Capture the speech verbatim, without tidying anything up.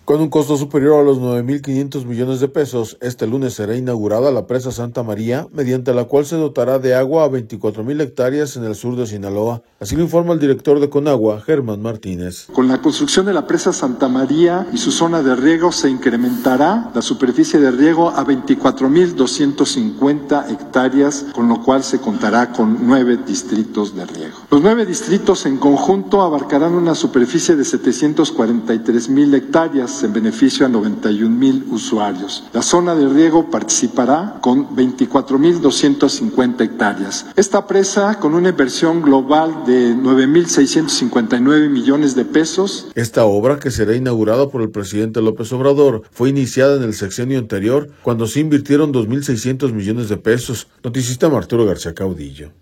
Con un costo superior a los nueve mil quinientos millones de pesos, este lunes será inaugurada la presa Santa María, mediante la cual se dotará de agua a veinticuatro mil hectáreas en el sur de Sinaloa. Así lo informa el director de Conagua, Germán Martínez. Con la construcción de la presa Santa María y su zona de riego se incrementará la superficie de riego a veinticuatro mil doscientas cincuenta hectáreas, con lo cual se contará con nueve distritos de riego. Los nueve distritos en conjunto abarcarán una superficie de setecientos cuarenta y tres mil hectáreas, en beneficio a noventa y un mil usuarios. La zona de riego participará con veinticuatro mil doscientas cincuenta hectáreas. Esta presa, con una inversión global de nueve mil seiscientos cincuenta y nueve millones de pesos. Esta obra, que será inaugurada por el presidente López Obrador, fue iniciada en el sexenio anterior, cuando se invirtieron dos mil seiscientos millones de pesos. Noticista Arturo García Caudillo.